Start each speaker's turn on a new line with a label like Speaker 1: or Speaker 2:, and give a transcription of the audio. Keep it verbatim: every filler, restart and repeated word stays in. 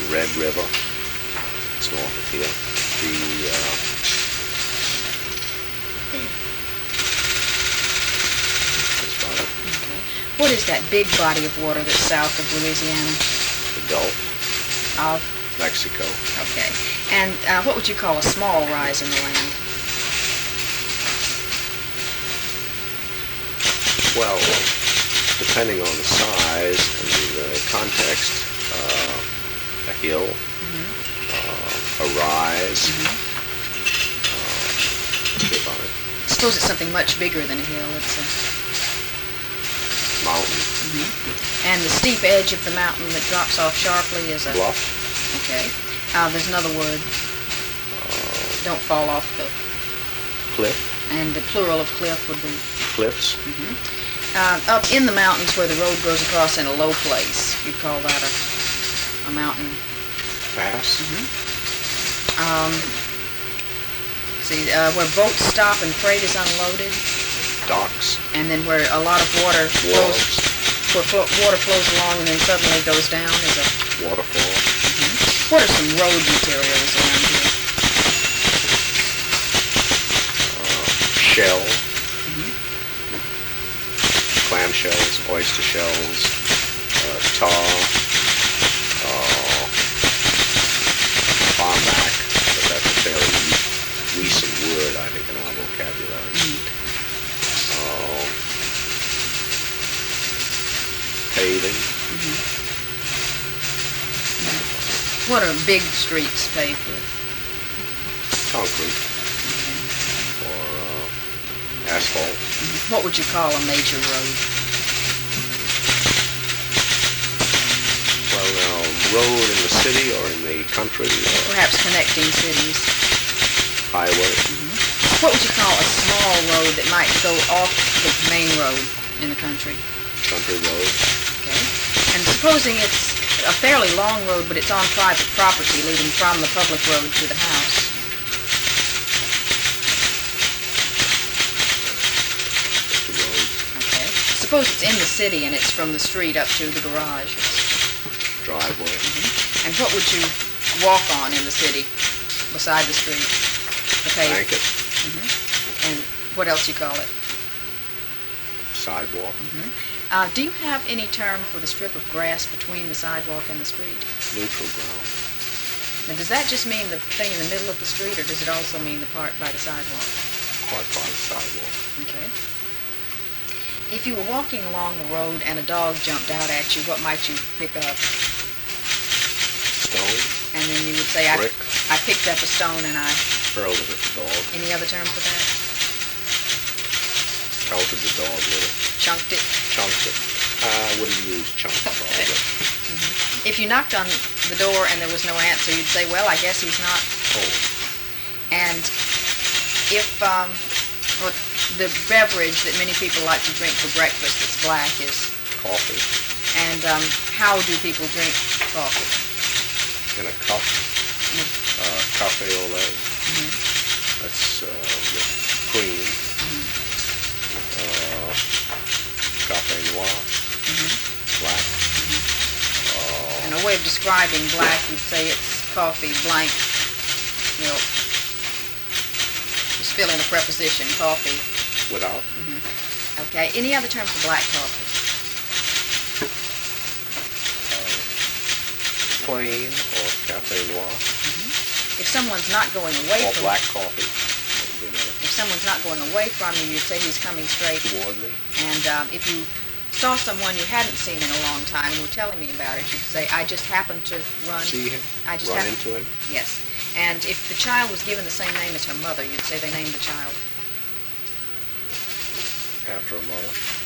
Speaker 1: Red River. It's north of here. The uh, that's about it.
Speaker 2: Okay. What is that big body of water that's south of Louisiana?
Speaker 1: The Gulf,
Speaker 2: Of,
Speaker 1: Mexico.
Speaker 2: okay. And uh, what would you call a small rise in the land?
Speaker 1: Well, depending on the size and the context, uh, a hill,
Speaker 2: Mm-hmm.
Speaker 1: uh, a rise.
Speaker 2: Mm-hmm.
Speaker 1: Uh, that's about it.
Speaker 2: Suppose it's something much bigger than a hill. It's a,
Speaker 1: Mountain,
Speaker 2: mm-hmm. And the steep edge of the mountain that drops off sharply is a...
Speaker 1: bluff,
Speaker 2: Okay. Uh, there's another word.
Speaker 1: uh,
Speaker 2: Don't fall off the...
Speaker 1: cliff,
Speaker 2: And the plural of cliff would be...
Speaker 1: cliffs,
Speaker 2: Uh, up in the mountains where the road goes across in a low place. You'd call that a, a mountain.
Speaker 1: pass,
Speaker 2: Um, see, uh, where boats stop and freight is unloaded,
Speaker 1: docks,
Speaker 2: and then where a lot of water flows,
Speaker 1: wharves,
Speaker 2: where flo- water flows along and then suddenly goes down is a...
Speaker 1: waterfall,
Speaker 2: What are some road materials around here?
Speaker 1: uh, shell, clam shells, oyster shells, uh, tar, uh, barmac, but that's a fairly re- recent word, I think, in our vocabulary. Uh, paving,
Speaker 2: What are big streets paved with?
Speaker 1: concrete, or uh, asphalt,
Speaker 2: What would you call a major road?
Speaker 1: well now, road in the city or in the country, uh,
Speaker 2: Perhaps connecting cities.
Speaker 1: highway,
Speaker 2: What would you call a small road that might go off the main road in the country?
Speaker 1: country road,
Speaker 2: Okay. And supposing it's a fairly long road, but it's on private property leading from the public road to the house.
Speaker 1: the road,
Speaker 2: Okay. Suppose it's in the city and it's from the street up to the garage.
Speaker 1: driveway,
Speaker 2: And what would you walk on in the city beside the street? The pavement.
Speaker 1: blanket,
Speaker 2: And what else you call it?
Speaker 1: sidewalk,
Speaker 2: Uh, do you have any term for the strip of grass between the sidewalk and the street?
Speaker 1: neutral ground,
Speaker 2: Now, does that just mean the thing in the middle of the street, or does it also mean the part by the sidewalk?
Speaker 1: part by the sidewalk,
Speaker 2: Okay. If you were walking along the road and a dog jumped out at you, what might you pick up?
Speaker 1: stone,
Speaker 2: And then you would say, I,
Speaker 1: brick,
Speaker 2: I picked up a stone and I...
Speaker 1: hurled it at the dog,
Speaker 2: Any other term for that?
Speaker 1: pelted the dog with it,
Speaker 2: Chunked it?
Speaker 1: chunked it. I wouldn't use chunk probably.
Speaker 2: If you knocked on the door and there was no answer, you'd say, well, I guess he's not.
Speaker 1: Oh,
Speaker 2: And if um, well, the beverage that many people like to drink for breakfast that's black is...
Speaker 1: coffee
Speaker 2: And um, how do people drink coffee?
Speaker 1: in a cup, uh, cafe au lait. That's uh, with cream. Uh, cafe noir, black. Uh,
Speaker 2: And a way of describing black, you'd say it's coffee blank milk. Just fill in a preposition, coffee.
Speaker 1: without,
Speaker 2: Okay. Any other term for black coffee?
Speaker 1: plain or cafe noir,
Speaker 2: If someone's not going away
Speaker 1: or
Speaker 2: from
Speaker 1: black coffee. That would be another
Speaker 2: if someone's not going away from you, you'd say he's coming straight.
Speaker 1: toward me.
Speaker 2: And um, if you saw someone you hadn't seen in a long time and were telling me about it, you'd say, I just happened to run.
Speaker 1: See him,
Speaker 2: I just
Speaker 1: run
Speaker 2: hap-
Speaker 1: into him.
Speaker 2: Yes. And if the child was given the same name as her mother, you'd say they named the child.
Speaker 1: After a mother.